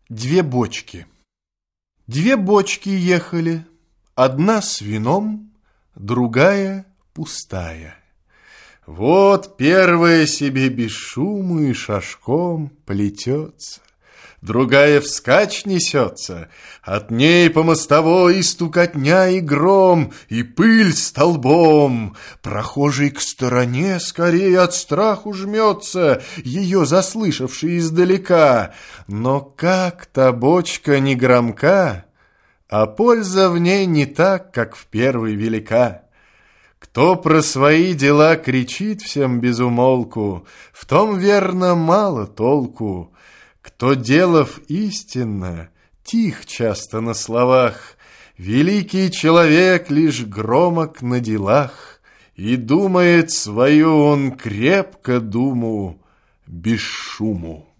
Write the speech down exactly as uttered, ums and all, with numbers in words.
Две бочки. Две бочки ехали, одна с вином, другая пустая. Вот первая себе без шуму и шажком плетется, другая вскачь несется, от ней по мостовой и стукотня, и гром, и пыль столбом. Прохожий к стороне скорее от страху жмется, ее заслышавший издалека. Но как та бочка не громка, а польза в ней не так, как в первой велика. Кто про свои дела кричит всем без умолку, в том, верно, мало толку. Кто, делав истинно, тих часто на словах, великий человек лишь громок на делах, и думает свою он крепко думу без шуму.